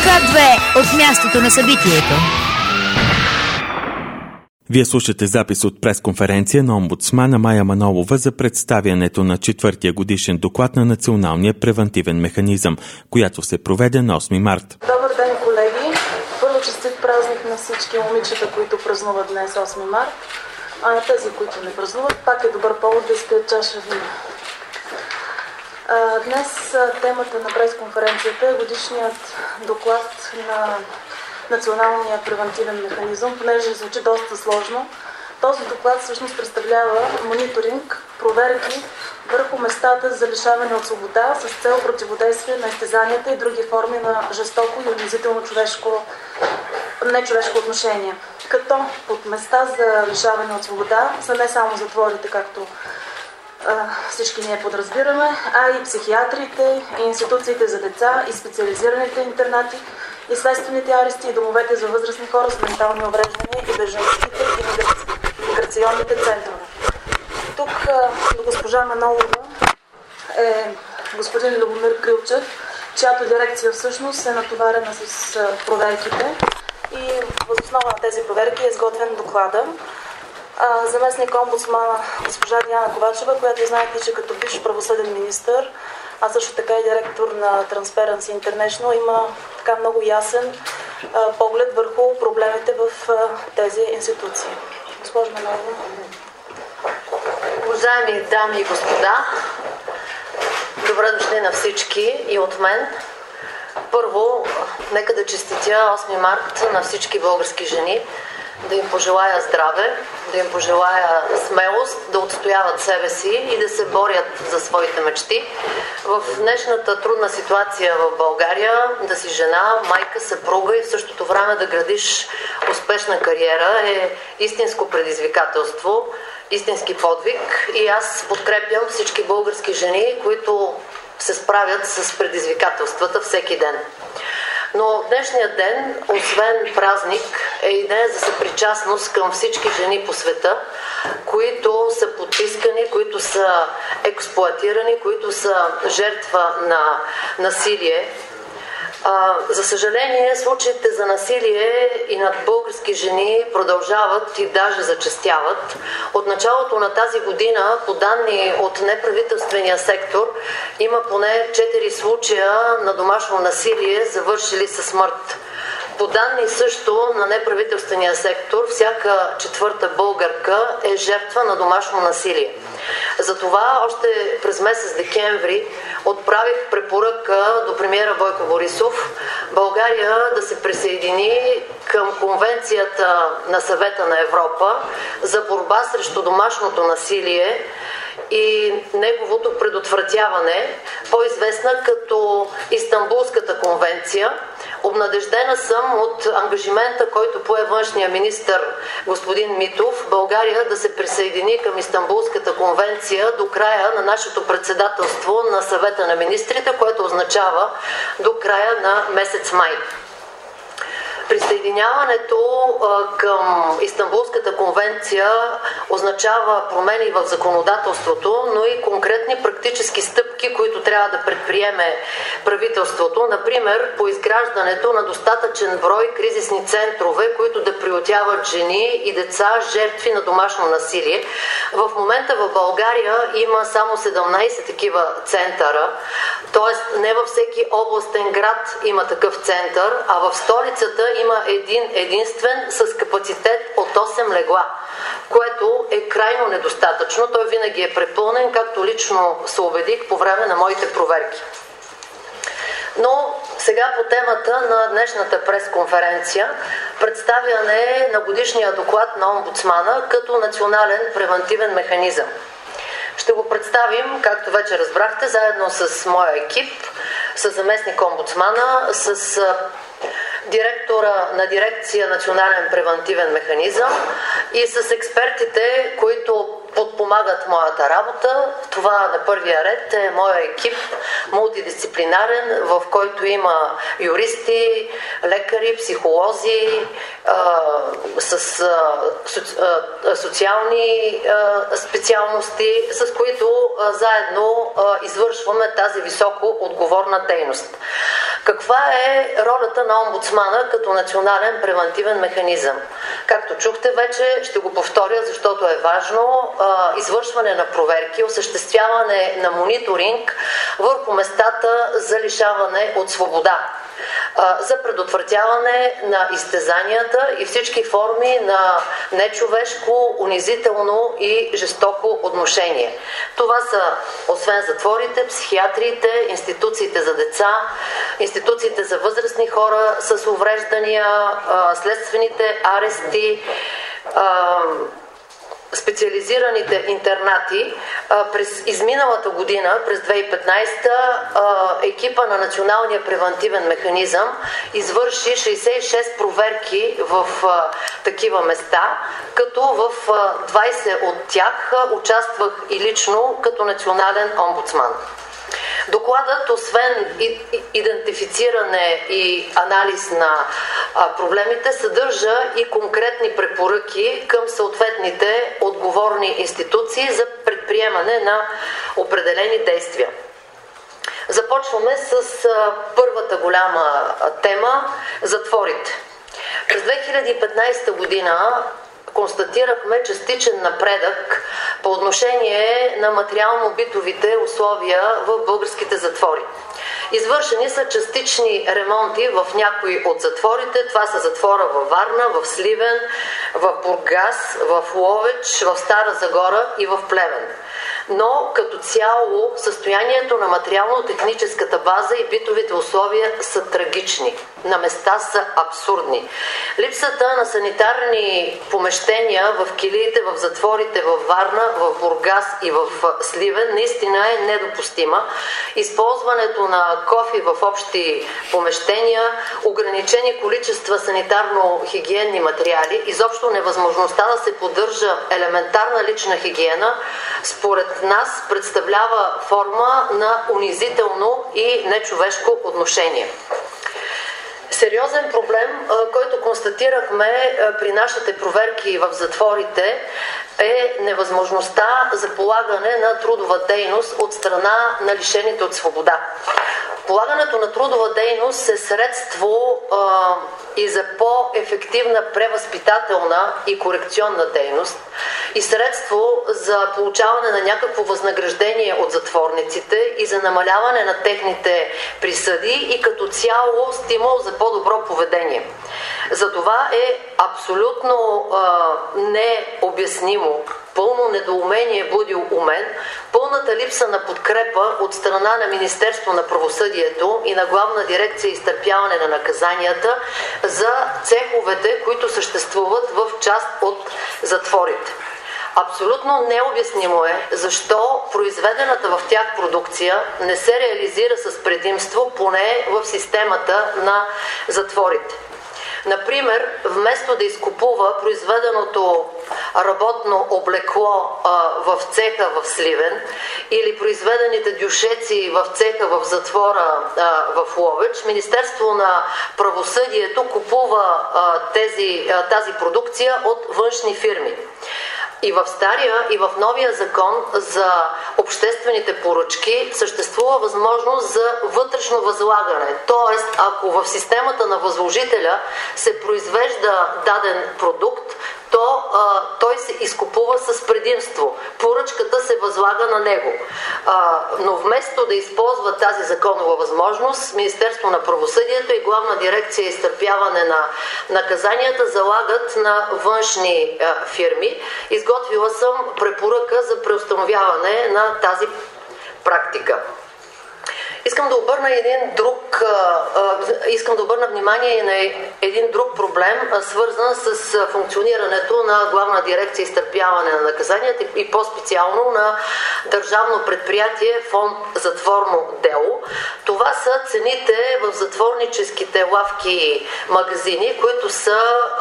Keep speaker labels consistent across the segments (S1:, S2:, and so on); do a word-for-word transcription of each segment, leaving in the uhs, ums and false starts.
S1: Ка две от мястото на събитието.
S2: Вие слушате запис от пресконференция на омбудсмана Мая Манолова за представянето на четвъртия годишен доклад на Националния превантивен механизъм, която се проведе на осми март.
S3: Добър ден, колеги! Първо честит празник на всички момичета, които празнуват днес осми март, а на тези, които не празнуват, пак е добър повод да изпият чаша вина. Днес темата на пресконференцията е годишният доклад на Националния превантивен механизъм, понеже звучи доста сложно. Този доклад всъщност представлява мониторинг, проверки върху местата за лишаване от свобода с цел противодействие на изтезанията и други форми на жестоко и унизително човешко, нечовешко отношение. Като под места за лишаване от свобода са не само затворите, както всички ние подразбираме, а и психиатрите, и институциите за деца, и специализираните интернати, и следствените арести, и домовете за възрастни хора с ментални увреждания, и бежанските и миграционните центрове. Тук до госпожа Манолова е господин Любомир Крилчев, чиято дирекция всъщност е натоварена с проверките, и въз основа на тези проверки е изготвен доклада. Заместник омбудсмана госпожа Диана Ковачева, която знаете, че като бивш правосъден министър, а също така и директор на Transparency International, има така много ясен а, поглед върху проблемите в а, тези институции. Госпожа Манолова.
S4: Уважаеми дами и господа, добре дошли на всички и от мен. Първо, нека да честитя осми март на всички български жени, да им пожелая здраве, да им пожелая смелост, да отстояват себе си и да се борят за своите мечти. В днешната трудна ситуация в България да си жена, майка, съпруга и в същото време да градиш успешна кариера е истинско предизвикателство, истински подвиг, и аз подкрепям всички български жени, които се справят с предизвикателствата всеки ден. Но днешният ден, освен празник, е и ден за съпричастност към всички жени по света, които са потискани, които са експлоатирани, които са жертва на насилие. А, за съжаление, случаите за насилие и над български жени продължават и даже зачестяват. От началото на тази година, по данни от неправителствения сектор, има поне четири случая на домашно насилие, завършили със смърт. По данни също на неправителствения сектор, всяка четвърта българка е жертва на домашно насилие. Затова още през месец декември отправих препоръка до премиера Бойко Борисов България да се присъедини към Конвенцията на Съвета на Европа за борба срещу домашното насилие и неговото предотвратяване, по-известна като Истанбулската конвенция. Обнадеждена съм от ангажимента, който пое външния министър господин Митов, България да се присъедини към Истанбулската конвенция до края на нашето председателство на Съвета на министрите, което означава до края на месец май. Присъединяването а, към Истанбулската конвенция означава промени в законодателството, но и конкретни практически стъпки, които трябва да предприеме правителството. Например, по изграждането на достатъчен брой кризисни центрове, които да приютяват жени и деца, жертви на домашно насилие. В момента в България има само седемнайсет такива центъра, т.е. не във всеки областен град има такъв център, а в столицата има един единствен с капацитет от осем легла, което е крайно недостатъчно. Той винаги е препълнен, както лично се убедих по време на моите проверки. Но сега по темата на днешната пресконференция, представяне на годишния доклад на омбудсмана като национален превантивен механизъм. Ще го представим, както вече разбрахте, заедно с моя екип, с заместник омбудсмана, с директора на дирекция Национален превантивен механизъм и с експертите, които подпомагат моята работа. Това на първия ред е моя екип, мултидисциплинарен, в който има юристи, лекари, психолози, а, с а, социални а, специалности, с които а, заедно а, извършваме тази високо отговорна дейност. Каква е ролята на омбудсмана като национален превантивен механизъм? Както чухте вече, ще го повторя, защото е важно, извършване на проверки, осъществяване на мониторинг върху местата за лишаване от свобода, за предотвратяване на изтезанията и всички форми на нечовешко, унизително и жестоко отношение. Това са, освен затворите, психиатриите, институциите за деца, институциите за възрастни хора с увреждания, следствените арести, специализираните интернати. През изминалата година, през две хиляди и петнадесета, екипа на Националния превантивен механизъм извърши шейсет и шест проверки в такива места, като в двадесет от тях участвах и лично като национален омбудсман. Докладът, освен идентифициране и анализ на проблемите, съдържа и конкретни препоръки към съответните отговорни институции за предприемане на определени действия. Започваме с първата голяма тема – затворите. През две хиляди и петнадесета година констатирахме частичен напредък по отношение на материално-битовите условия в българските затвори. Извършени са частични ремонти в някои от затворите. Това са затвора във Варна, в Сливен, в Бургас, в Ловеч, в Стара Загора и в Плевен. Но като цяло състоянието на материално-техническата база и битовите условия са трагични. На места са абсурдни. Липсата на санитарни помещения в килиите, в затворите във Варна, в Бургас и в Сливен наистина е недопустима. Използването на кофи в общи помещения, ограничени количества санитарно-хигиенни материали, изобщо невъзможността да се поддържа елементарна лична хигиена, според нас представлява форма на унизително и нечовешко отношение. Сериозен проблем, който констатирахме при нашите проверки в затворите, е невъзможността за полагане на трудова дейност от страна на лишените от свобода. Полагането на трудова дейност е средство а, и за по-ефективна превъзпитателна и корекционна дейност и средство за получаване на някакво възнаграждение от затворниците и за намаляване на техните присъди и като цяло стимул за по-добро поведение. Затова е абсолютно а, необяснимо, пълно недоумение буди у мен пълната липса на подкрепа от страна на Министерство на правосъдието и на Главна дирекция изтърпяване на наказанията за цеховете, които съществуват в част от затворите. Абсолютно необяснимо е защо произведената в тях продукция не се реализира с предимство, поне в системата на затворите. Например, вместо да изкупува произведеното работно облекло а, в цеха в Сливен или произведените дюшеци в цеха в затвора а, в Ловеч, Министерство на правосъдието купува а, тези, а, тази продукция от външни фирми. И в стария, и в новия закон за обществените поръчки съществува възможност за вътрешно възлагане. Тоест, ако в системата на възложителя се произвежда даден продукт, то а, той се изкупува с предимство. Поръчката се възлага на него. А, но вместо да използва тази законова възможност, Министерство на правосъдието и Главна дирекция изтърпяване на наказанията залагат на външни а, фирми. Изготвила съм препоръка за преустановяване на тази практика. Искам да обърна един друг, искам да обърна внимание и на един друг проблем, свързан с функционирането на Главна дирекция изтърпяване на наказанията и по-специално на държавно предприятие Фонд затворно дело. Това са цените в затворническите лавки и магазини, които са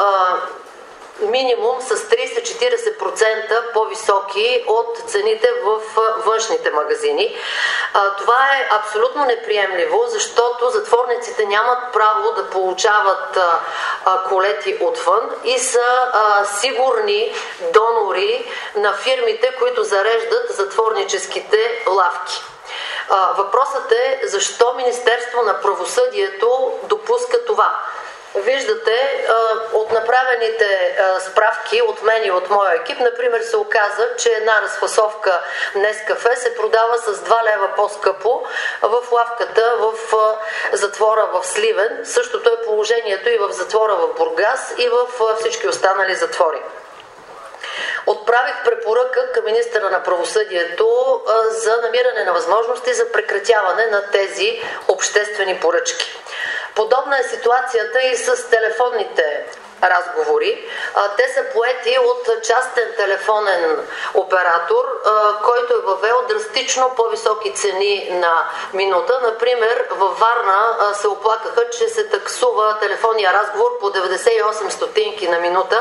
S4: минимум с тридесет до четиридесет процента по-високи от цените в външните магазини. Това е абсолютно неприемливо, защото затворниците нямат право да получават колети отвън и са сигурни донори на фирмите, които зареждат затворническите лавки. А, въпросът е защо Министерство на правосъдието допуска това. Виждате, от направените справки от мен и от моя екип, например, се оказа, че една разфасовка Нескафе се продава с два лева по-скъпо в лавката в затвора в Сливен. Същото е положението и в затвора в Бургас и в всички останали затвори. Отправих препоръка към министъра на правосъдието за намиране на възможности за прекратяване на тези обществени поръчки. Подобна е ситуацията и с телефонните разговори. Те са поети от частен телефонен оператор, който е въвел драстично по-високи цени на минута. Например, във Варна се оплакаха, че се таксува телефонния разговор по деветдесет и осем стотинки на минута.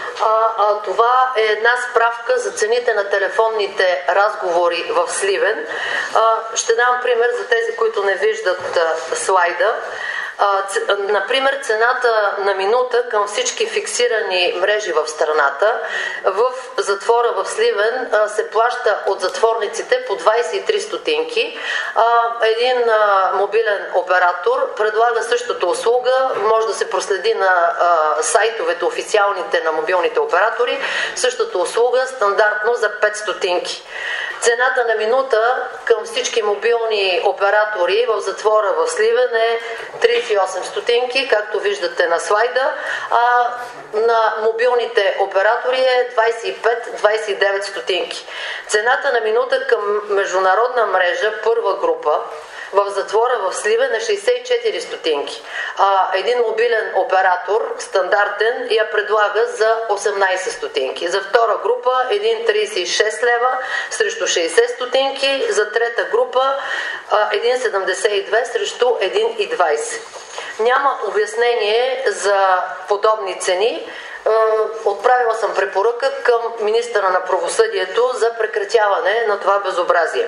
S4: Това е една справка за цените на телефонните разговори в Сливен. Ще дам пример за тези, които не виждат слайда. Например, цената на минута към всички фиксирани мрежи в страната в затвора в Сливен се плаща от затворниците по двадесет и три стотинки. Един мобилен оператор предлага същата услуга, може да се проследи на сайтовете официалните на мобилните оператори, същата услуга стандартно за пет стотинки. Цената на минута към всички мобилни оператори в затвора в Сливен е тридесет и осем стотинки, както виждате на слайда, а на мобилните оператори е двадесет и пет до двадесет и девет стотинки. Цената на минута към международна мрежа първа група в затвора в Сливен е шейсет и четири стотинки. А един мобилен оператор, стандартен, я предлага за осемнадесет стотинки. За втора група един тридесет и шест лева срещу шейсет стотинки. За трета група един седемдесет и две срещу един и двадесет. Няма обяснение за подобни цени. Отправила съм препоръка към министъра на правосъдието за прекратяване на това безобразие.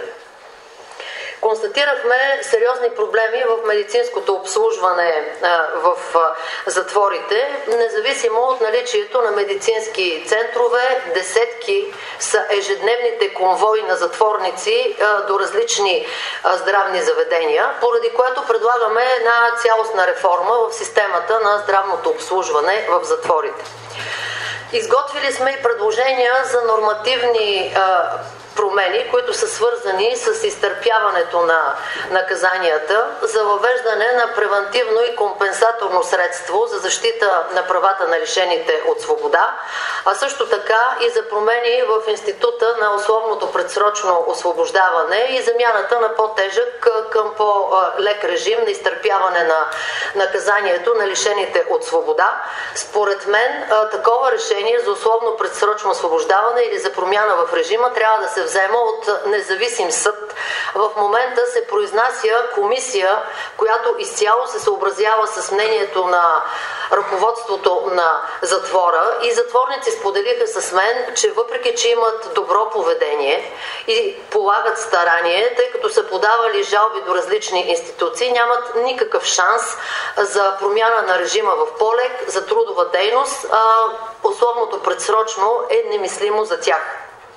S4: Констатирахме сериозни проблеми в медицинското обслужване в затворите, независимо от наличието на медицински центрове. Десетки са ежедневните конвои на затворници до различни здравни заведения, поради което предлагаме една цялостна реформа в системата на здравното обслужване в затворите. Изготвили сме и предложения за нормативни промени, които са свързани с изтърпяването на наказанията, за въвеждане на превантивно и компенсаторно средство за защита на правата на лишените от свобода, а също така и за промени в института на условното предсрочно освобождаване и замяната на по-тежък към по-лек режим на изтърпяване на наказанието на лишените от свобода. Според мен, такова решение за условно предсрочно освобождаване или за промяна в режима трябва да се взема от независим съд. В момента се произнася комисия, която изцяло се съобразява с мнението на ръководството на затвора, и затворници споделиха с мен, че въпреки че имат добро поведение и полагат старание, тъй като са подавали жалби до различни институции, нямат никакъв шанс за промяна на режима в полег, за трудова дейност, а условното предсрочно е немислимо за тях.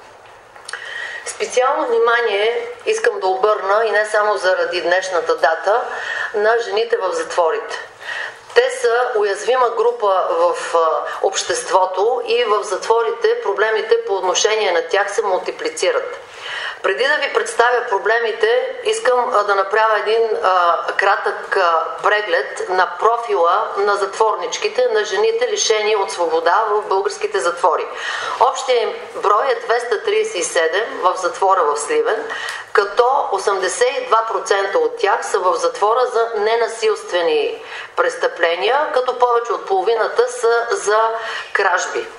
S4: Специално внимание искам да обърна, и не само заради днешната дата, на жените в затворите. Те са уязвима група в обществото и в затворите проблемите по отношение на тях се мултиплицират. Преди да ви представя проблемите, искам а, да направя един а, кратък а, преглед на профила на затворничките, на жените лишени от свобода в българските затвори. Общия им брой е двеста тридесет и седем в затвора в Сливен, като осемдесет и два процента от тях са в затвора за ненасилствени престъпления, като повече от половината са за кражби.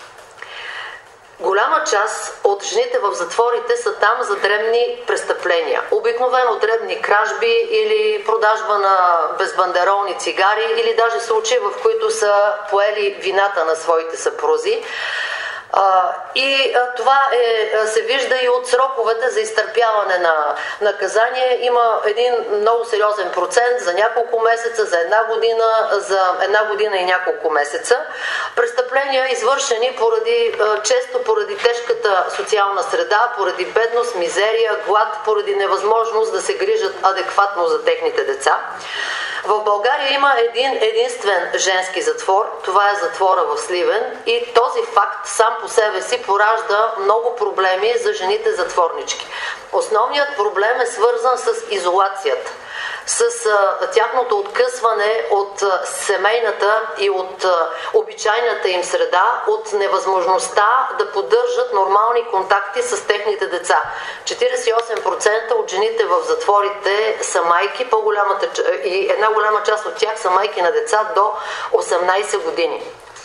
S4: Голяма част от жените в затворите са там за дребни престъпления. Обикновено дребни кражби или продажба на безбандеролни цигари, или даже случаи, в които са поели вината на своите съпрузи. А, и а, това е, се вижда и от сроковете за изтърпяване на наказание. Има един много сериозен процент за няколко месеца, за една година, за една година и няколко месеца. Престъпления, извършени поради, а, често поради тежката социална среда, поради бедност, мизерия, глад, поради невъзможност да се грижат адекватно за техните деца. В България има един единствен женски затвор, това е затвора в Сливен, и този факт сам по себе си поражда много проблеми за жените затворнички. Основният проблем е свързан с изолацията, с а, тяхното откъсване от а, семейната и от а, обичайната им среда, от невъзможността да поддържат нормални контакти с техните деца. четиридесет и осем процента от жените в затворите са майки, по-голямата, и една голяма част от тях са майки на деца до осемнайсет години.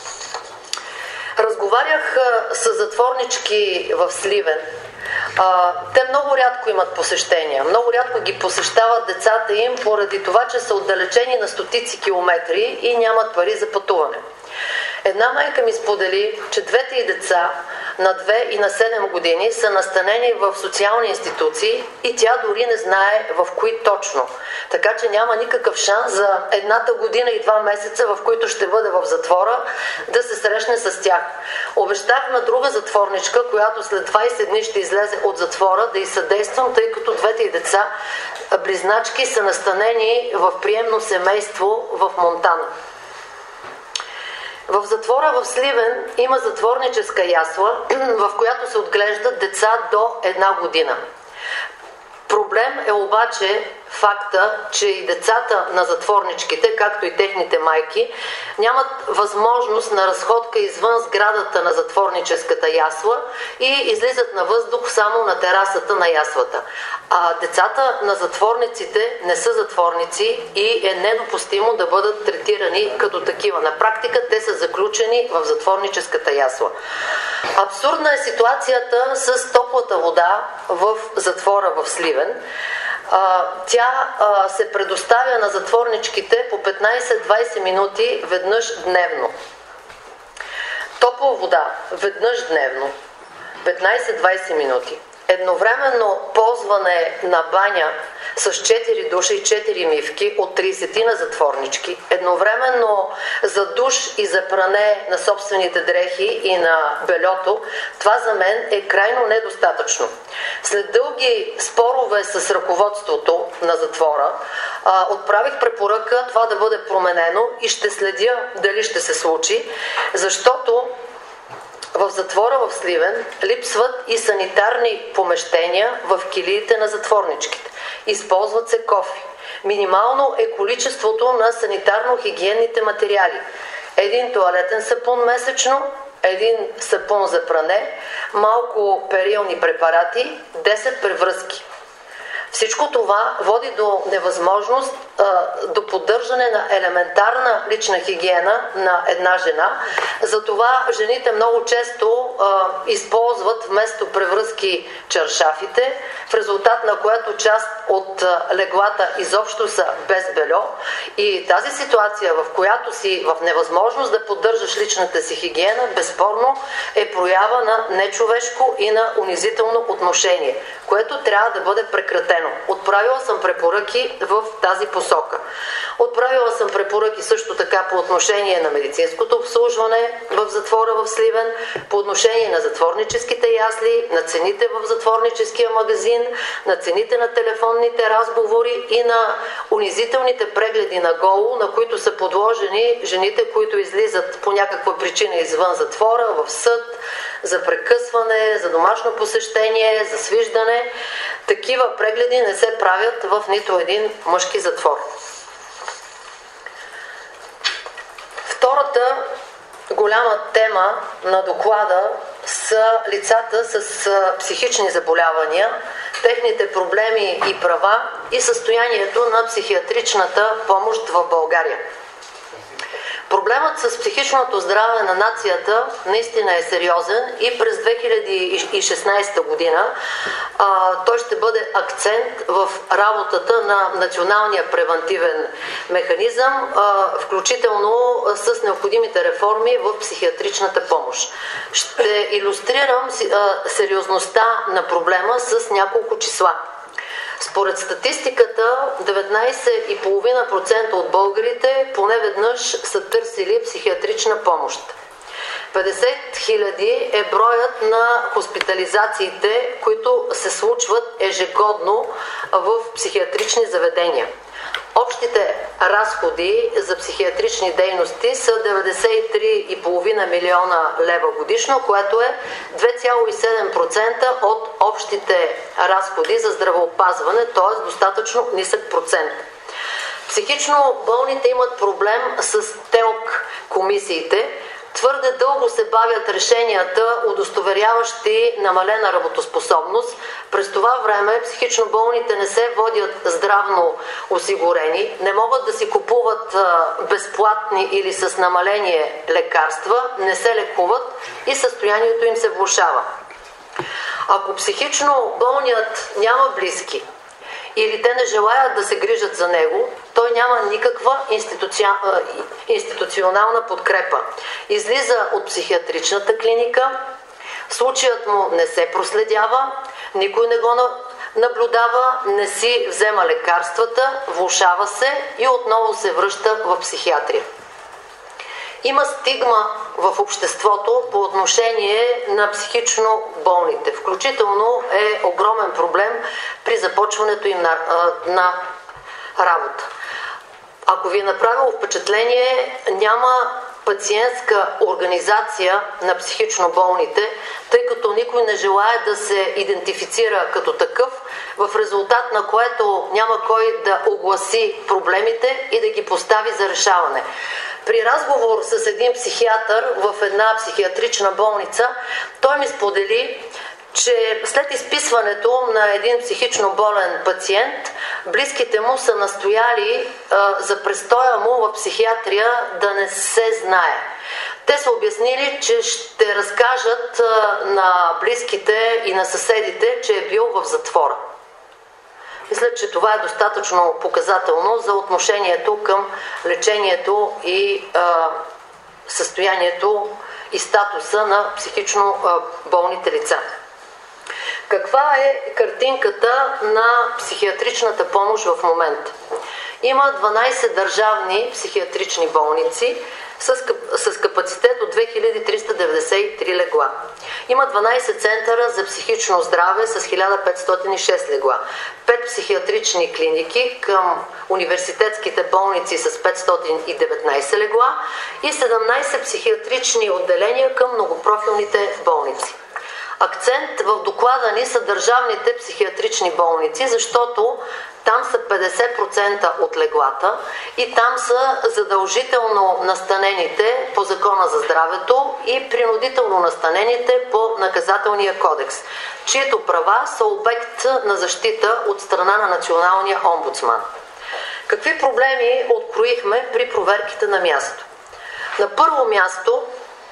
S4: Разговарях а, с затворнички в Сливен. А, те много рядко имат посещения, много рядко ги посещават децата им, поради това, че са отдалечени на стотици километри и нямат пари за пътуване. Една майка ми сподели, че двете й деца на две и на седем години са настанени в социални институции и тя дори не знае в кои точно. Така че няма никакъв шанс за едната година и два месеца, в които ще бъде в затвора, да се срещне с тях. Обещах на друга затворничка, която след двайсет дни ще излезе от затвора, да й съдействам, тъй като двете й деца, близначки, са настанени в приемно семейство в Монтана. В затвора в Сливен има затворническа ясла, в която се отглеждат деца до една година. Проблем е обаче факта, че и децата на затворничките, както и техните майки, нямат възможност на разходка извън сградата на затворническата ясла и излизат на въздух само на терасата на яслата. А децата на затворниците не са затворници и е недопустимо да бъдат третирани като такива. На практика те са заключени в затворническата ясла. Абсурдна е ситуацията с топлата вода в затвора в Сливен. А, тя а, се предоставя на затворничките по петнайсет-двайсет минути веднъж дневно. Топла вода веднъж дневно, петнайсет-двайсет минути. Едновременно ползване на баня с четири душа и четири мивки от трийсетина затворнички, едновременно за душ и за пране на собствените дрехи и на бельото, това за мен е крайно недостатъчно. След дълги спорове с ръководството на затвора, отправих препоръка това да бъде променено и ще следя дали ще се случи, защото в затвора в Сливен липсват и санитарни помещения в килиите на затворничките. Използват се кофи. Минимално е количеството на санитарно-хигиенните материали. Един тоалетен сапун месечно, един сапун за пране, малко перилни препарати, десет превръзки. Всичко това води до невъзможност, до поддържане на елементарна лична хигиена на една жена. Затова жените много често а, използват вместо превръзки чаршафите, в резултат на което част от а, леглата изобщо са без бельо. И тази ситуация, в която си в невъзможност да поддържаш личната си хигиена, безспорно е проява на нечовешко и на унизително отношение, което трябва да бъде прекратено. Отправила съм препоръки в тази посока. Отправила съм препоръки също така по отношение на медицинското обслужване в затвора в Сливен, по отношение на затворническите ясли, на цените в затворническия магазин, на цените на телефонните разговори и на унизителните прегледи на голо, на които са подложени жените, които излизат по някаква причина извън затвора, в съд, за прекъсване, за домашно посещение, за свиждане. Такива прегледи не се правят в нито един мъжки затвор. Втората голяма тема на доклада са лицата с психични заболявания, техните проблеми и права и състоянието на психиатричната помощ в България. Проблемът с психичното здраве на нацията наистина е сериозен и през две хиляди и шестнадесета година а, той ще бъде акцент в работата на Националния превантивен механизъм, а, включително с необходимите реформи в психиатричната помощ. Ще илюстрирам а, сериозността на проблема с няколко числа. Според статистиката, деветнадесет цяло и пет процента от българите поне веднъж са търсили психиатрична помощ. петдесет хиляди е броят на хоспитализациите, които се случват ежегодно в психиатрични заведения. Общите разходи за психиатрични дейности са деветдесет и три цяло и пет милиона лева годишно, което е две цяло и седем процента от общите разходи за здравеопазване, т.е. достатъчно нисък процент. Психично болните имат проблем с ТЕЛК комисиите. Твърде дълго се бавят решенията, удостоверяващи намалена работоспособност. През това време психично болните не се водят здравно осигурени, не могат да си купуват безплатни или с намаление лекарства, не се лекуват и състоянието им се влошава. Ако психично болният няма близки или те не желаят да се грижат за него, той няма никаква институци... институционална подкрепа. Излиза от психиатричната клиника, случаят му не се проследява, никой не го наблюдава, не си взема лекарствата, влошава се и отново се връща в психиатрия. Има стигма в обществото по отношение на психично болните. Включително е огромен проблем при започването им на, на работа. Ако ви е направило впечатление, няма пациентска организация на психично болните, тъй като никой не желае да се идентифицира като такъв, в резултат на което няма кой да огласи проблемите и да ги постави за решаване. При разговор с един психиатър в една психиатрична болница, той ми сподели, че след изписването на един психично болен пациент, близките му са настояли а, за престоя му в психиатрия да не се знае. Те са обяснили, че ще разкажат а, на близките и на съседите, че е бил в затвора. Мисля, че това е достатъчно показателно за отношението към лечението и а, състоянието и статуса на психично а, болните лица. Каква е картинката на психиатричната помощ в момента? Има дванадесет държавни психиатрични болници с, с капацитет от две хиляди триста деветдесет и три легла. Има дванадесет центъра за психично здраве с хиляда петстотин и шест легла. пет психиатрични клиники към университетските болници с петстотин и деветнадесет легла и седемнадесет психиатрични отделения към многопрофилните болници. Акцент в доклада ни са държавните психиатрични болници, защото там са петдесет процента от леглата и там са задължително настанените по Закона за здравето и принудително настанените по Наказателния кодекс, чието права са обект на защита от страна на Националния омбудсман. Какви проблеми откроихме при проверките на място? На първо място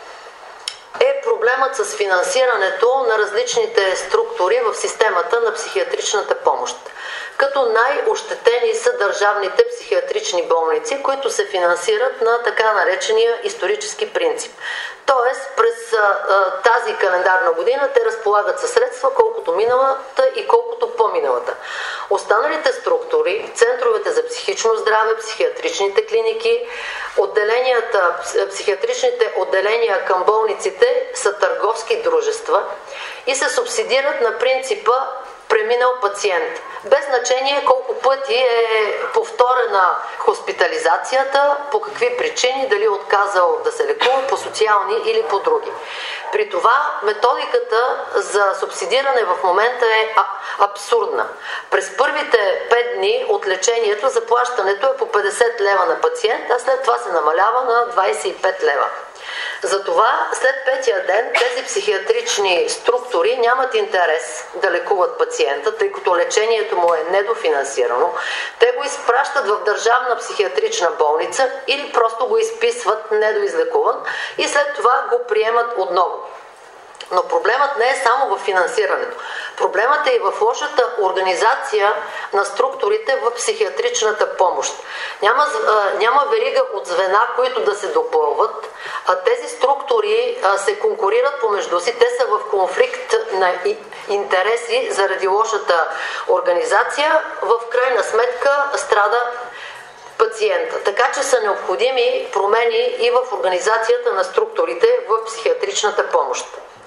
S4: е проблемът с финансирането на различните структури в системата на психиатричната помощ. Като най-ощетени са държавните психиатрични болници, които се финансират на така наречения исторически принцип. Тоест, през а, тази календарна година те разполагат със средства колкото миналата и колкото по-миналата. Останалите структури, центровете за психично здраве, психиатричните клиники, отделенията, психиатричните отделения към болниците са търговски дружества и се субсидират на принципа преминал пациент. Без значение колко пъти е повторена хоспитализацията, по какви причини, дали е отказал да се лекува, по социални или по други. При това методиката за субсидиране в момента е абсурдна. През първите пет дни от лечението заплащането е по петдесет лева на пациент, а след това се намалява на двадесет и пет лева. Затова след петия ден тези психиатрични структури нямат интерес да лекуват пациента, тъй като лечението му е недофинансирано. Те го изпращат в държавна психиатрична болница или просто го изписват недоизлекуван и след това го приемат отново. Но проблемът не е само в финансирането. Проблемът е и в лошата организация на структурите в психиатричната помощ. Няма, няма верига от звена, които да се допълват, а тези структури се конкурират помежду си. Те са в конфликт на интереси заради лошата организация. В крайна сметка страда пациента. Така че са необходими промени и в организацията на структурите в психиатричната помощ.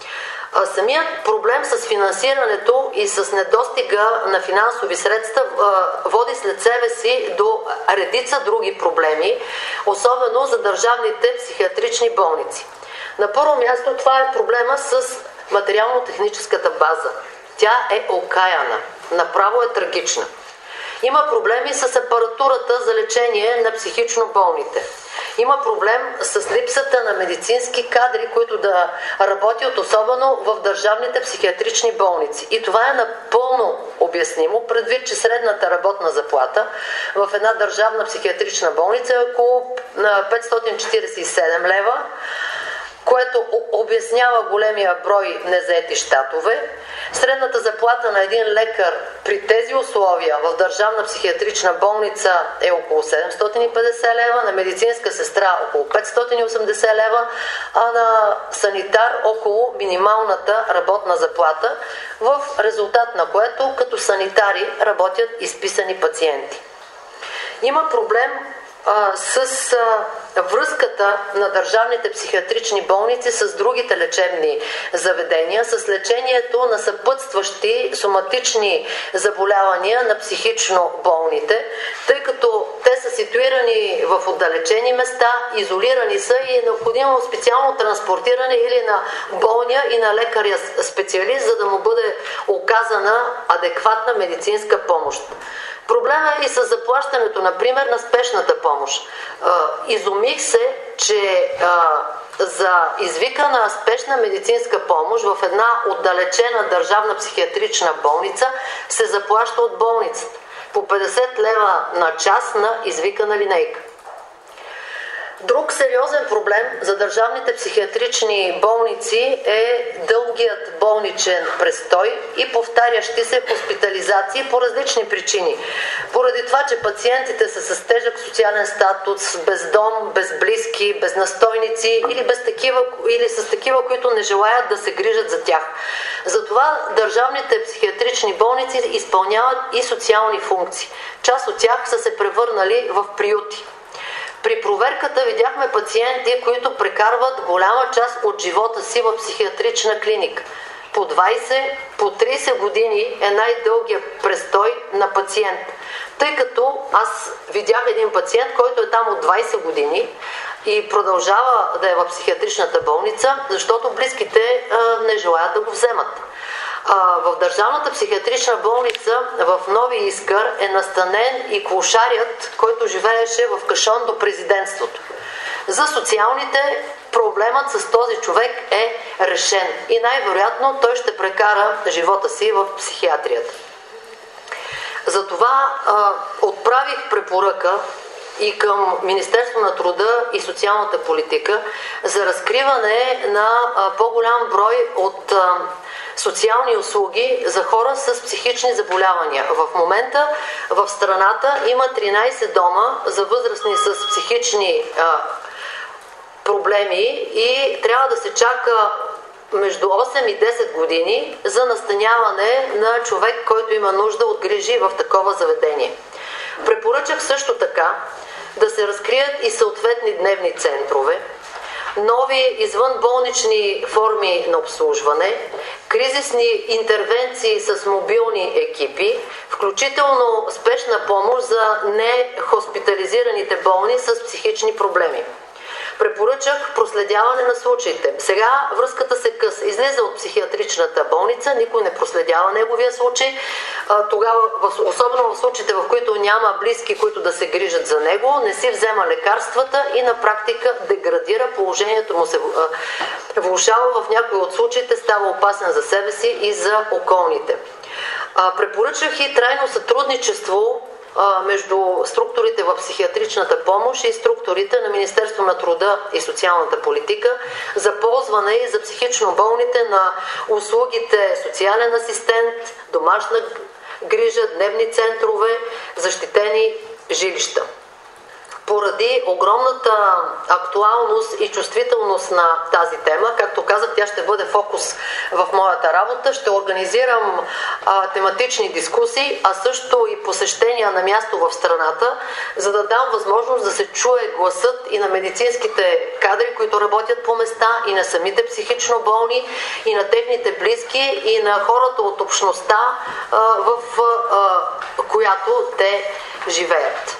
S4: Самият проблем с финансирането и с недостига на финансови средства води след себе си до редица други проблеми, особено за държавните психиатрични болници. На първо място това е проблема с материално-техническата база. Тя е окаяна, направо е трагична. Има проблеми с апаратурата за лечение на психично болните. Има проблем с липсата на медицински кадри, които да работят особено в държавните психиатрични болници. И това е напълно обяснимо, предвид, че средната работна заплата в една държавна психиатрична болница е около петстотин четиридесет и седем лева, което обяснява големия брой незаети щатове. Средната заплата на един лекар при тези условия в държавна психиатрична болница е около седемстотин и петдесет лева, на медицинска сестра около петстотин и осемдесет лева, а на санитар около минималната работна заплата, в резултат на което като санитари работят изписани пациенти. Има проблем а, с а, връзката на държавните психиатрични болници с другите лечебни заведения, с лечението на съпътстващи соматични заболявания на психично болните, тъй като те са ситуирани в отдалечени места, изолирани са и е необходимо специално транспортиране или на болния и на лекаря специалист, за да му бъде оказана адекватна медицинска помощ. Проблема е и с заплащането, например, на спешната помощ. Изумих се, че за извикана спешна медицинска помощ в една отдалечена държавна психиатрична болница се заплаща от болницата по петдесет лева на час на извикана линейка. Друг сериозен проблем за държавните психиатрични болници е дългият болничен престой и повтарящи се хоспитализации по различни причини. Поради това, че пациентите са с тежък социален статус, без дом, без близки, без настойници или, без такива, или с такива, които не желаят да се грижат за тях. Затова държавните психиатрични болници изпълняват и социални функции. Част от тях са се превърнали в приюти. При проверката видяхме пациенти, които прекарват голяма част от живота си в психиатрична клиника. По двайсет, по трийсет години е най-дългият престой на пациент. Тъй като аз видях един пациент, който е там от двайсет години и продължава да е в психиатричната болница, защото близките а, не желаят да го вземат. В държавната психиатрична болница в Нови Искър е настанен и клошарят, който живееше в кашон до президентството. За социалните проблемът с този човек е решен и най-вероятно той ще прекара живота си в психиатрията. Затова а, отправих препоръка и към Министерство на труда и социалната политика за разкриване на а, по-голям брой от а, социални услуги за хора с психични заболявания. В момента в страната има тринайсет дома за възрастни с психични а, проблеми и трябва да се чака между осем и десет години за настаняване на човек, който има нужда от грижи в такова заведение. Препоръчах също така да се разкрият и съответни дневни центрове, нови извънболнични форми на обслужване, кризисни интервенции с мобилни екипи, включително спешна помощ за нехоспитализираните болни с психични проблеми. Препоръчах проследяване на случаите. Сега връзката се къса. Излиза от психиатричната болница, никой не проследява неговия случай. Тогава, особено в случаите, в които няма близки, които да се грижат за него, не си взема лекарствата и на практика деградира, положението му се влошава, в някои от случаите става опасен за себе си и за околните. Препоръчах и трайно сътрудничество между структурите в психиатричната помощ и структурите на Министерство на труда и социалната политика за ползване и за психично болните на услугите социален асистент, домашна грижа, дневни центрове, защитени жилища. Поради огромната актуалност и чувствителност на тази тема, както казах, тя ще бъде фокус в моята работа. Ще организирам а, тематични дискусии, а също и посещения на място в страната, за да дам възможност да се чуе гласът и на медицинските кадри, които работят по места, и на самите психично болни, и на техните близки, и на хората от общността, а, в а, която те живеят.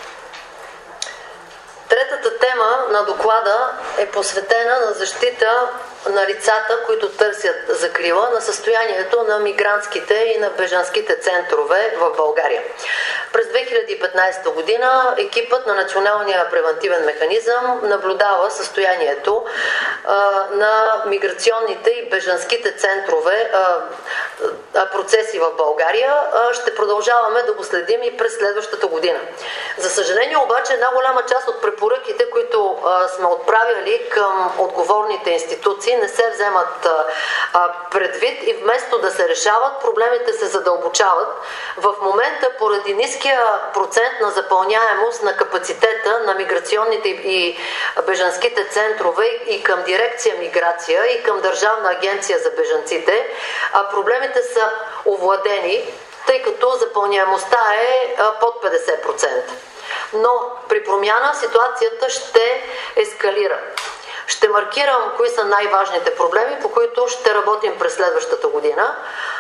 S4: Третата тема на доклада е посветена на защита на лицата, които търсят закрила, на състоянието на мигрантските и на бежанските центрове в България. През две хиляди и петнадесета година екипът на Националния превантивен механизъм наблюдава състоянието а, на миграционните и бежанските центрове, а, а, процеси в България. А, ще продължаваме да го следим и през следващата година. За съжаление обаче, една голяма част от препоръките, които а, сме отправили към отговорните институции, не се вземат а, предвид и вместо да се решават, проблемите се задълбочават. В момента, поради ниския процент на запълняемост на капацитета на миграционните и бежанските центрове и към дирекция миграция и към Държавна агенция за бежанците, а проблемите са овладени, тъй като запълняемостта е а, под петдесет процента. Но при промяна ситуацията ще ескалира. Ще маркирам кои са най-важните проблеми, по които ще работим през следващата година.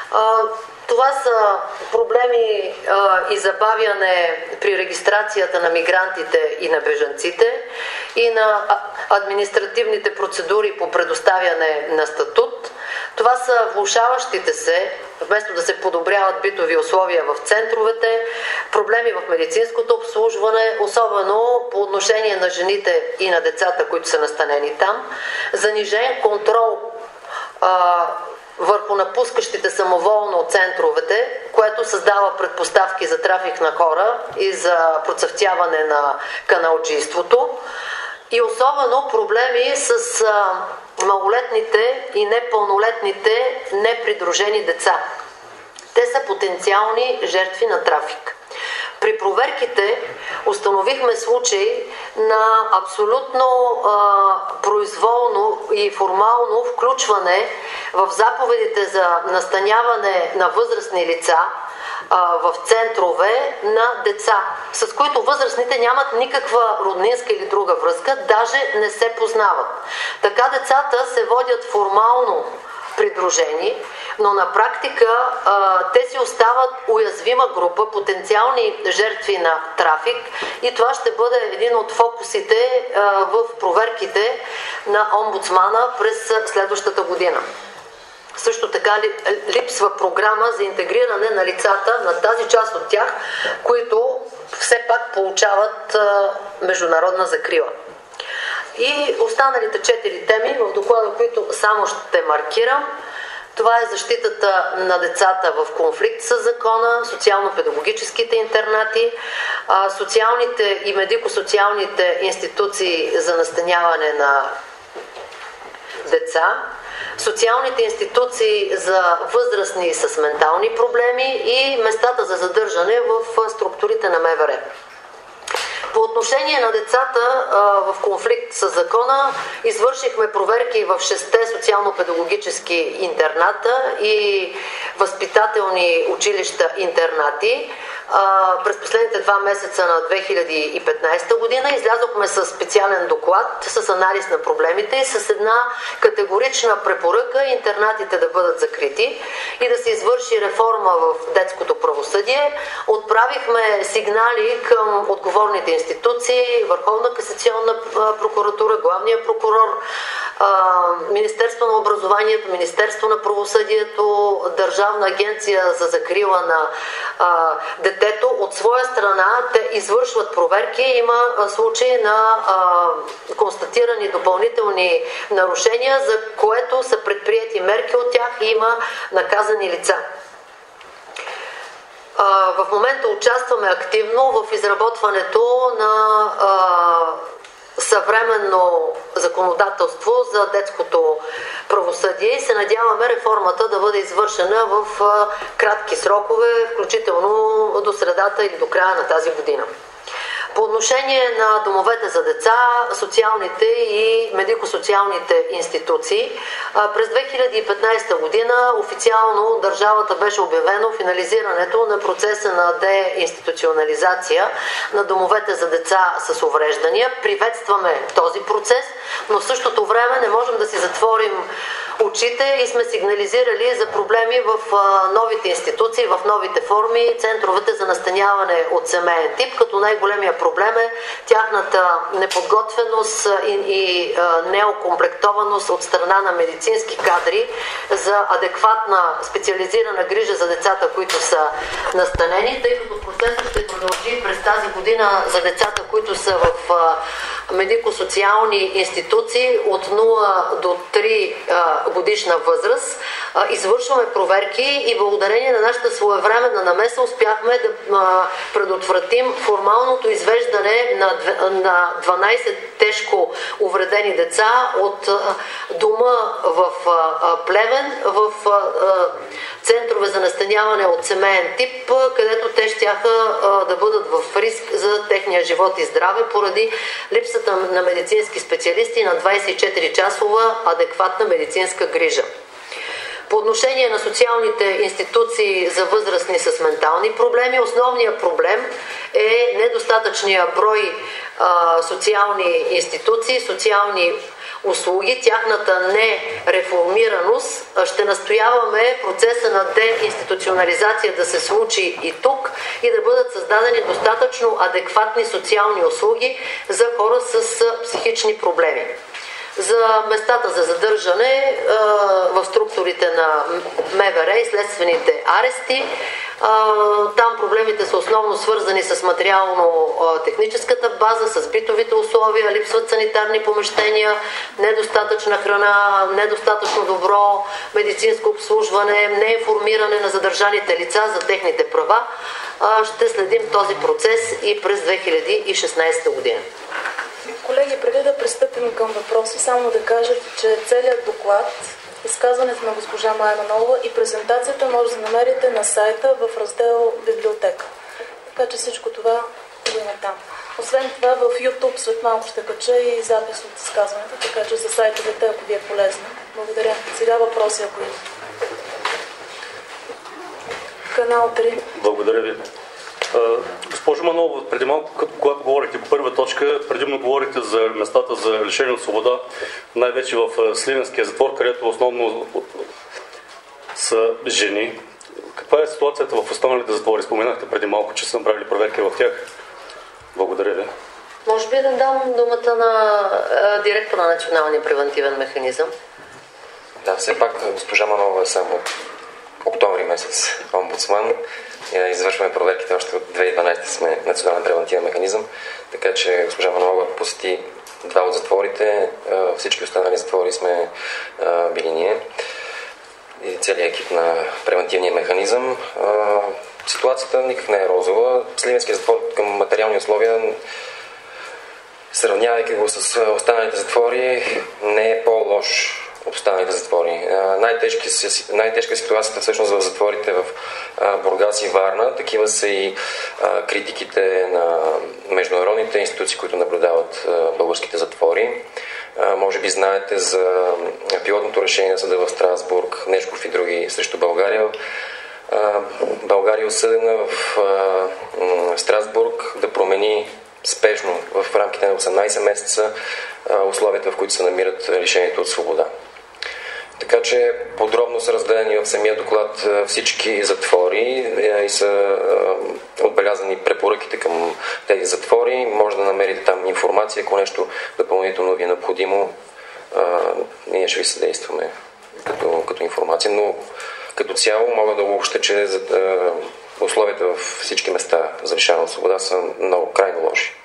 S4: Това са проблеми и забавяне при регистрацията на мигрантите и на бежанците и на административните процедури по предоставяне на статут. Това са влошаващите се, вместо да се подобряват битови условия в центровете, проблеми в медицинското обслужване, особено по отношение на жените и на децата, които са настанени там, занижен контрол а, върху напускащите самоволно от центровете, което създава предпоставки за трафик на хора и за процъфтяване на каналджийството, и особено проблеми с а, малолетните и непълнолетните непридружени деца. Те са потенциални жертви на трафик. При проверките установихме случаи на абсолютно а, произволно и формално включване в заповедите за настаняване на възрастни лица в центрове на деца, с които възрастните нямат никаква роднинска или друга връзка, даже не се познават. Така децата се водят формално придружени, но на практика а, те си остават уязвима група, потенциални жертви на трафик, и това ще бъде един от фокусите а, в проверките на омбудсмана през следващата година. Също така липсва програма за интегриране на лицата, на тази част от тях, които все пак получават а, международна закрила. И останалите четири теми в доклада, които само ще маркирам, това е защитата на децата в конфликт с закона, социално-педагогическите интернати, социалните и медико-социалните институции за настаняване на деца, социалните институции за възрастни с ментални проблеми и местата за задържане в структурите на МВР. По отношение на децата а, в конфликт с закона, извършихме проверки в шестте социално-педагогически интерната и възпитателни училища-интернати, а, през последните два месеца на две хиляди и петнадесета година излязохме с специален доклад с анализ на проблемите и с една категорична препоръка интернатите да бъдат закрити и да се извърши реформа в детското правосъдие. Отправихме сигнали към отговорните институции, Върховна касационна прокуратура, главния прокурор, Министерство на образованието, Министерство на правосъдието, Държавна агенция за закрила на а, детето. От своя страна те извършват проверки. Има случаи на а, констатирани допълнителни нарушения, за което са предприети мерки от тях и има наказани лица. А, в момента участваме активно в изработването на а, съвременно законодателство за детското правосъдие и се надяваме реформата да бъде извършена в кратки срокове, включително до средата или до края на тази година. По отношение на домовете за деца, социалните и медико-социалните институции, през две хиляди и петнадесета година официално държавата беше обявено финализирането на процеса на деинституционализация на домовете за деца с увреждания. Приветстваме този процес, но в същото време не можем да си затворим очите и сме сигнализирали за проблеми в новите институции, в новите форми, центровете за настаняване от семейен тип, като най-големия проблем е тяхната неподготвеност и, и неокомплектованост от страна на медицински кадри за адекватна специализирана грижа за децата, които са настанени, тъй като процесът ще продължи през тази година за децата, които са в медико-социални институции от нула до три годишна възраст. Извършваме проверки и благодарение на нашата своевременна намеса успяхме да предотвратим формалното извеждане на дванадесет тежко увредени деца от дома в Плевен в центрове за настаняване от семейен тип, където те щяха да бъдат в риск за техния живот и здраве поради липсата на медицински специалисти на двадесет и четири часова адекватна медицинска грижа. По отношение на социалните институции за възрастни с ментални проблеми, основният проблем е недостатъчния брой а, социални институции, социални услуги, тяхната нереформираност. Ще настояваме процеса на деинституционализация да се случи и тук и да бъдат създадени достатъчно адекватни социални услуги за хора с психични проблеми. За местата за задържане в структурите на МВР и следствените арести, там проблемите са основно свързани с материално-техническата база, с битовите условия, липсват санитарни помещения, недостатъчна храна, недостатъчно добро медицинско обслужване, неинформиране на задържаните лица за техните права. Ще следим този процес и през две хиляди и шестнадесета година.
S3: Колеги, преди да пристъпим към въпроси, само да кажа, че целият доклад, изказването на госпожа Мая Манолова и презентацията може да намерите на сайта в раздел Библиотека. Така че всичко това го има там. Освен това в YouTube след малко ще кача и запис от изказването, така че за сайтовете, ако ви е полезно. Благодаря. Сега въпроси, ако има. Канал три.
S5: Благодаря ви. Госпожо Манолова, преди малко, когато говорите по първа точка, предимно говорите за местата за лишение от свобода, най-вече в Сливенския затвор, където основно са жени. Каква е ситуацията в останалите затвори? Споменахте преди малко, че са направили проверки в тях. Благодаря ви.
S4: Може би да дам думата на а, директора на Националния превентивен механизъм.
S6: Да, все пак госпожа Манолова е само октомври месец омбудсман. Извършваме проверките още от две хиляди и дванадесета сме Национален превентивен механизъм, така че госпожа Манолова посети два от затворите, всички останали затвори сме били ние и целият екип на превентивния механизъм. Ситуацията никак не е розова. Сливенския затвор към материални условия, сравнявайки го с останалите затвори, не е по-лош от останалите затвори. Най-тежка, най-тежка ситуацията всъщност в затворите в Бургас и Варна. Такива са и критиките на международните институции, които наблюдават българските затвори. Може би знаете за пилотното решение на съда в Страсбург, Нешков и други срещу България. България е осъдена в Страсбург да промени спешно в рамките на осемнайсет месеца условията, в които се намират лишението от свобода. Така че подробно са разгледани в самия доклад всички затвори и са отбелязани препоръките към тези затвори. Може да намерите там информация, ако нещо допълнително ви е необходимо, ние ще ви съдействаме като, като информация. Но като цяло мога да обобщя, че условията в всички места за лишаване от свобода са много крайно лоши.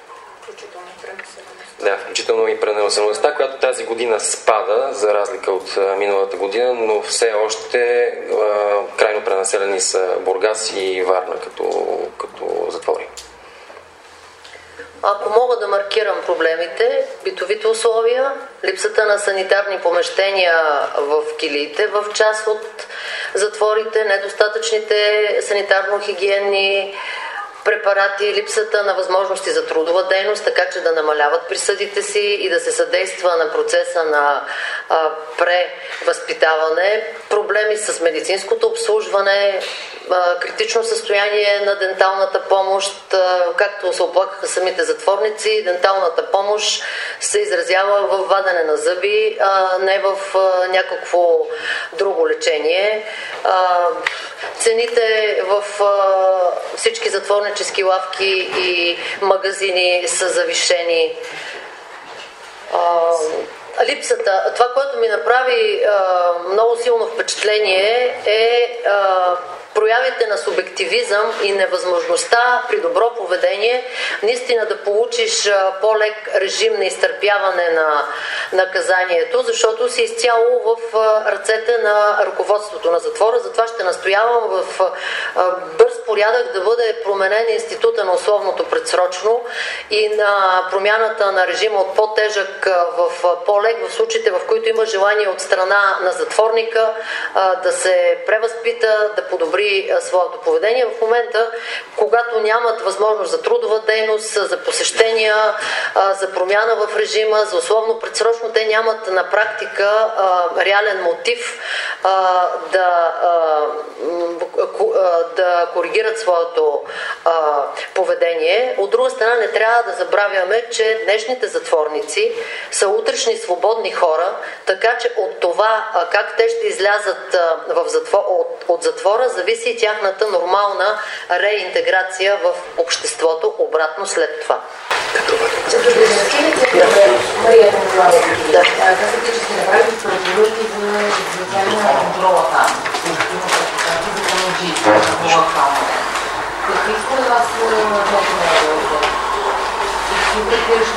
S6: Да, включително и пренаселеността, която тази година спада, за разлика от а, миналата година, но все още а, крайно пренаселени са Бургас и Варна като, като затвори.
S4: Ако мога да маркирам проблемите, битовите условия, липсата на санитарни помещения в килиите, в част от затворите, недостатъчните санитарно-хигиенни препарати, липсата на възможности за трудова дейност, така че да намаляват присъдите си и да се съдейства на процеса на а, превъзпитаване, проблеми с медицинското обслужване, а, критично състояние на денталната помощ, а, както се оплакаха самите затворници, денталната помощ се изразява в вадене на зъби, а не в а, някакво друго лечение. А, цените в а, всички затворнически лавки и магазини са завишени. А, липсата, това, което ми направи а, много силно впечатление е а, проявите на субективизъм и невъзможността при добро поведение наистина да получиш по-лек режим на изтърпяване на наказанието, защото си изцяло в ръцете на ръководството на затвора. Затова ще настоявам в бърз порядък да бъде променен института на условното предсрочно и на промяната на режима от по-тежък в по-лек в случаите, в които има желание от страна на затворника да се превъзпита, да подобри своето поведение. В момента, когато нямат възможност за трудова дейност, за посещения, за промяна в режима, за условно предсрочно, те нямат на практика реален мотив да, да коригират своето поведение. От друга страна, не трябва да забравяме, че днешните затворници са утрешни свободни хора, така че от това как те ще излязат в затвор, от, от затвора зависи и тяхната нормална реинтеграция в обществото обратно след това.
S7: Мария Томилова, казахте, че сте направили препоръки за изразяване на контрола там. За какви според вас и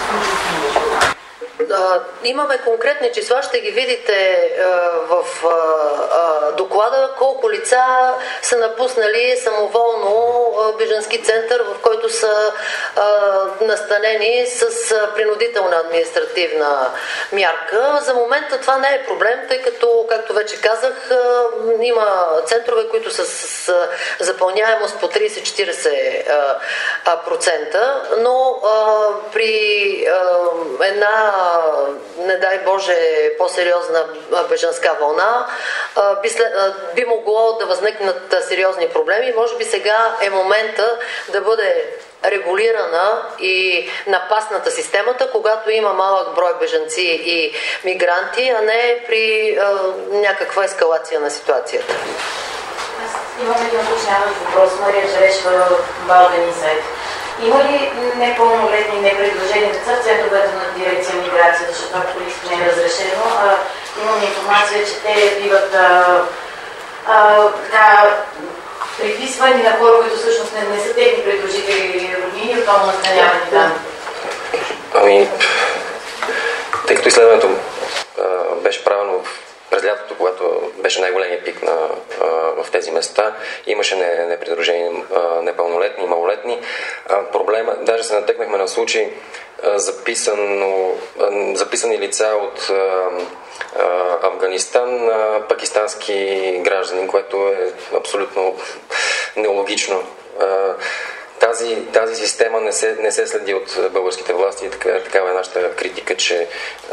S4: имаме конкретни числа, ще ги видите в доклада, колко лица са напуснали самоволно бежански център, в който са настанени с принудителна административна мярка. За момента това не е проблем, тъй като, както вече казах, има центрове, които са с запълняемост по трийсет-четирийсет процента, но при една, не дай Боже, по-сериозна бежанска вълна, би, след, би могло да възникнат сериозни проблеми. Може би сега е момента да бъде регулирана и напасната системата, когато има малък брой бежанци и мигранти, а не при а, някаква ескалация на ситуацията.
S7: Аз имам един уточняващ въпрос. Мария Джарешва, Балден Инсайт. Има ли непълнолетни, непредружени деца в центровете на дирекция миграция, защото ако лично не е разрешено, а, имам информация, че те биват а, а, така, приписвани на хора, които всъщност не, не са техни придружители или роднини, отново настанявани там.
S6: Ами, тъй като изследването а, беше правено през лятото, когато беше най-големия пик на, а, в тези места, имаше не, непридружени а, непълнолетни и малолетни. А, проблема, даже се натъкнахме на случай а, записано, а, записани лица от а, а, Афганистан, а, пакистански граждани, което е абсолютно нелогично. А, Тази, тази система не се, не се следи от българските власти и така, такава е нашата критика, че а,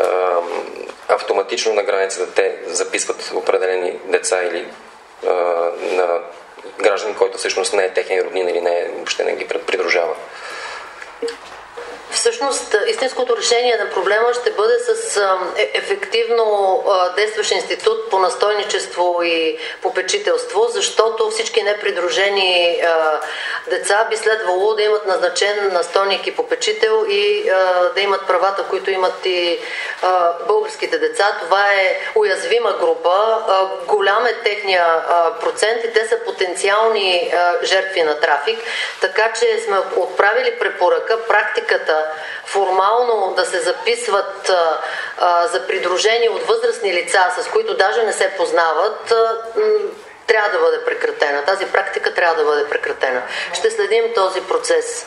S6: автоматично на границата те записват определени деца или а, на граждан, който всъщност не е техен роднин или не, въобще не ги придружава.
S4: Всъщност, истинското решение на проблема ще бъде с е, ефективно а, действащ институт по настойничество и попечителство, защото всички непридружени а, деца би следвало да имат назначен настойник и попечител и а, да имат правата, които имат и а, българските деца. Това е уязвима група, а, голям е техния а, процент и те са потенциални а, жертви на трафик, така че сме отправили препоръка практиката формално да се записват а, а, за придружени от възрастни лица, с които даже не се познават, а, м- трябва да бъде прекратена. Тази практика трябва да бъде прекратена. Ще следим този процес.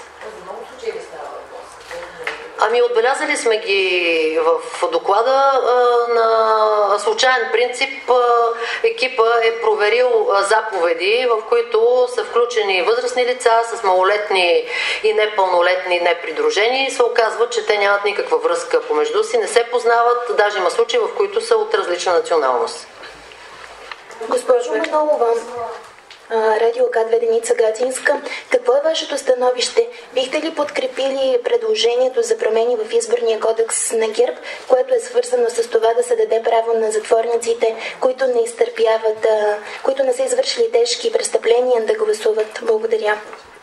S4: Ами отбелязали сме ги в доклада а, на случайен принцип. А, екипа е проверил а, заповеди, в които са включени възрастни лица с малолетни и непълнолетни непридружени и се оказва, че те нямат никаква връзка помежду си, не се познават, даже има случаи, в които са от различна националност.
S8: Госпожо Манолова, Радио К две Деница Гатинска, какво е вашето становище? Бихте ли подкрепили предложението за промени в изборния кодекс на ГЕРБ, което е свързано с това да се даде право на затворниците, които не изтърпяват, които не са извършили тежки престъпления, да гласуват? Благодаря.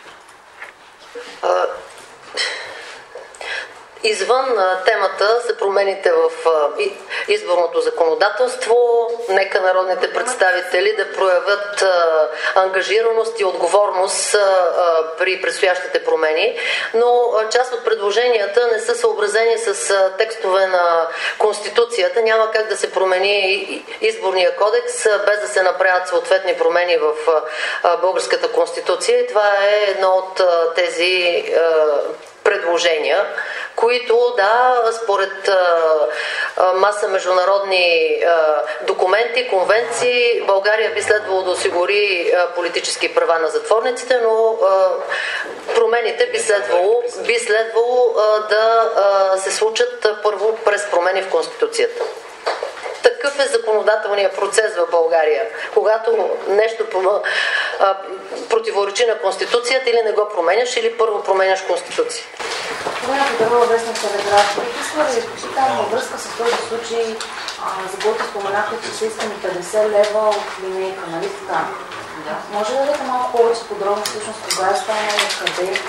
S4: А... Извън а, темата са промените в а, изборното законодателство. Нека народните представители да проявят а, ангажираност и отговорност а, а, при предстоящите промени, но а, част от предложенията не са съобразени с а, текстове на Конституцията. Няма как да се промени изборния кодекс а, без да се направят съответни промени в а, българската Конституция и това е едно от а, тези а, предложения, които, да, според а, а, маса международни а, документи, конвенции, България би следвало да осигури а, политически права на затворниците, но а, промените би следвало, би следвало а, да а, се случат а, първо през промени в Конституцията. Такъв е законодателният процес в България. Когато нещо а, противоречи на Конституцията, или не го променяш, или първо променяш Конституция.
S7: Когато дърва вестник Телеграф, бих искала да ви попитам във връзка с този случай, а, за който споменахте, че са искани петдесет лева от линейка, нали така? Да. Може да дадете малко повече подробно, всъщност кога е станало, къде?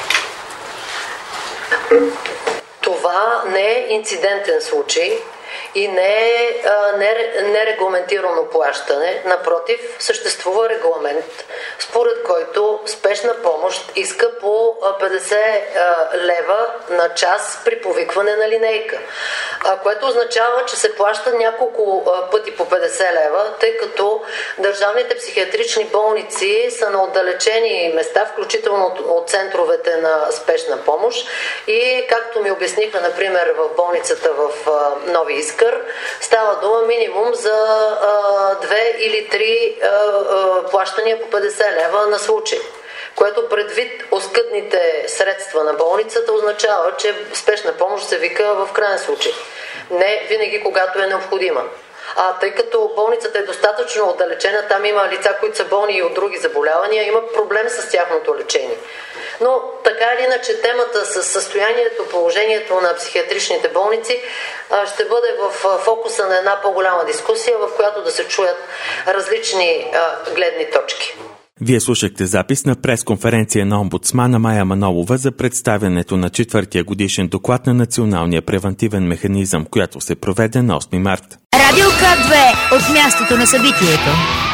S4: Това не е инцидентен случай и не е нерегламентирано плащане. Напротив, съществува регламент, според който спешна помощ иска по петдесет лева на час при повикване на линейка, което означава, че се плаща няколко пъти по петдесет лева, тъй като държавните психиатрични болници са на отдалечени места, включително от, от центровете на спешна помощ и, както ми обясниха, например, в болницата в Нови Искър, става дума минимум за а, две или три а, а, плащания по петдесет лева на случай, което предвид оскъдните средства на болницата означава, че спешна помощ се вика в крайен случай. Не винаги, когато е необходима. А тъй като болницата е достатъчно отдалечена, там има лица, които са болни и от други заболявания, има проблем с тяхното лечение. Но така или иначе темата с състоянието, положението на психиатричните болници ще бъде в фокуса на една по-голяма дискусия, в която да се чуят различни гледни точки.
S2: Вие слушахте запис на пресконференция на омбудсмана Мая Манолова за представянето на четвъртия годишен доклад на Националния превантивен механизъм, която се проведе на осми март.
S1: Радио К две от мястото на събитието.